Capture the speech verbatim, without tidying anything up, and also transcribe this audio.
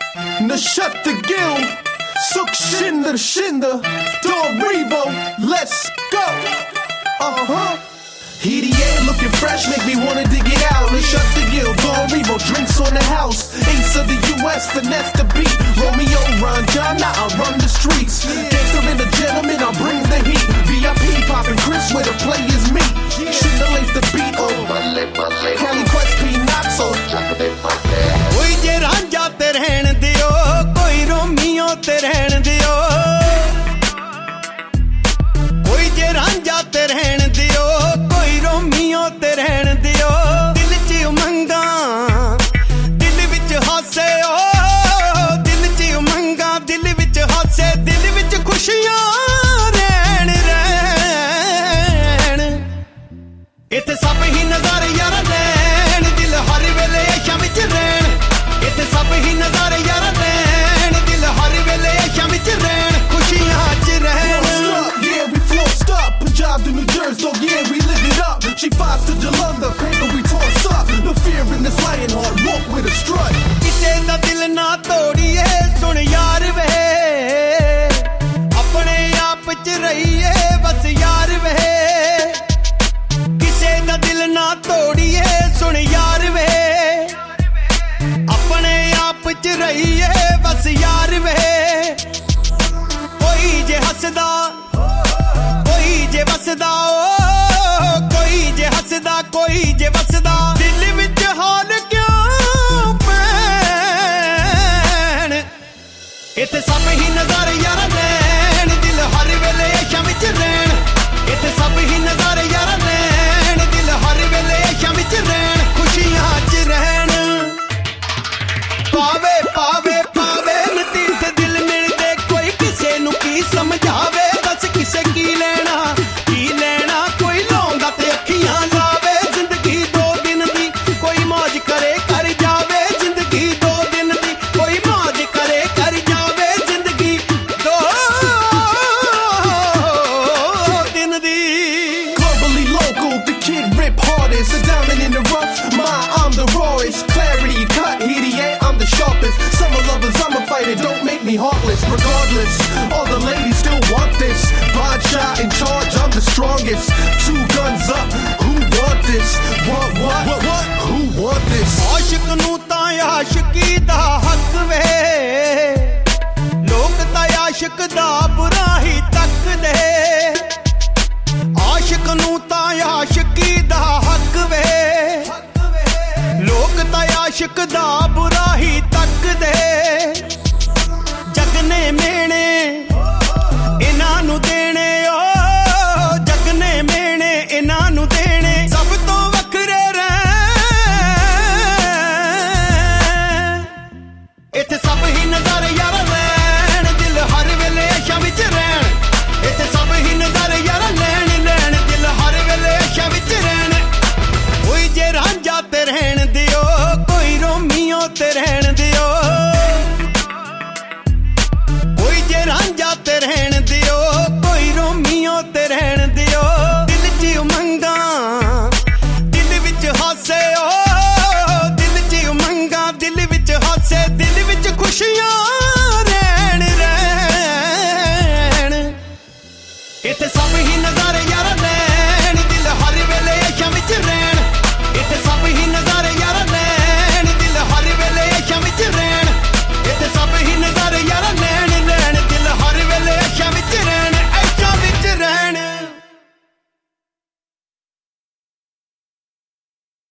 Nashut the Gill, Suk Shinder Shinder, Dorivo, let's go. Uh-huh. He the air looking fresh, make me wanna dig it out. Nashut the Gill, Dorivo, drinks on the house. Ace of the U S, finesse the beat. Romeo run, John, now I run the streets. Gangster and a gentleman, I bring the heat. V I P poppin' Chris where the players meet. Shinder lace the beat, oh, Cali Quest P-Knox, oh, कोई जे रांझा ते रहन दियो, कोई Romeo ते रहन दियो, कोई जे रांझा ते रहन दियो, कोई रोमियो ते रहन दियो। दिल च उमंगा, दिल विच हासे, ओ दिल च उमंगा, दिल विच हासे, दिल विच खुशियां रहन रहन। इत्थे सब ही नज़ारे यार लैन, दिल हर वेले आशां विच रहन। इत्थे सब ही नज़ारे यार लैन, दिल हर वेले आशां विच रहन, खुशियां च रहन। yeah, we flossed up. Punjab to New Jersey, oh yeah, we live it up. She fights to Jalandhar, paper we toss up. No fear in this lion heart, walk with a strut. किसे दा दिल ना तोड़िए, सुन यार वे, अपने आप च रहिए बस यार वे। किसे दा दिल ना तोड़िए, सुन यार वे, अपने आप च रहिए बस यार वे। कोई जे हसदा, कोई जे वसदा, ओ कोई जे हसदा, कोई जे वसदा, दिल विच हाल क्यों पैण। इत्थे सब ही नज़ारे यार लैन, दिल हर वेले आशां विच रहन। इत्थे सब ही नज़ारे यार लैन, दिल हर वेले आशां विच रहन, खुशियां च रहन। पावे पावे पावे नतीत दिल मिलदे, कोई किसे नू की समझावे, दस किसे की लेना की लेना। कोई लाउंदा ते अखियां लावे, जिंदगी दो दिन दी, कोई मौज करे कर जावे। जिंदगी दो दिन दी, कोई मौज करे कर जावे। जिंदगी दो दिन दी। Globally local, the kid rip hardest. A diamond in the rough, my I'm the rawest. Clarity cut, here the air, I'm the sharpest. Summer lovers, I'm a fighter, don't make me heartless. Regardless, all the ladies still want this. Bad shot in charge, I'm the strongest. Two guns up, who want this? What, what, what, what? Who want this? आशिक नू तां आशिकी दा हक वे, लोक तां आशिक दा बुरा ही तकदे। आशिक नू तां आशिकी दा हक वे, लोक तां आशिक दा बुरा ही तकदे। जग ने मेणे इन्हां नू देणे, ओ जग ने मेणे इन्हां नू देणे, सब तो वखरे रहन। इत्थे सब ही नज़ारे यार लैन, दिल हर वेले आशां विच रहन। इत्थे सब ही नज़ारे यार लैन लैन, दिल हर वेले आशां विच रहन। कोई जे रांझा ते रहन दियो, कोई रोमियो ते रहन दियो, कोई जे रांझा ते रहन दियो, कोई रोमियो ते रहन दियो। दिल च उमंगा, दिल विच हासे, ओ दिल च उमंगा, दिल विच हासे, दिल विच खुशियां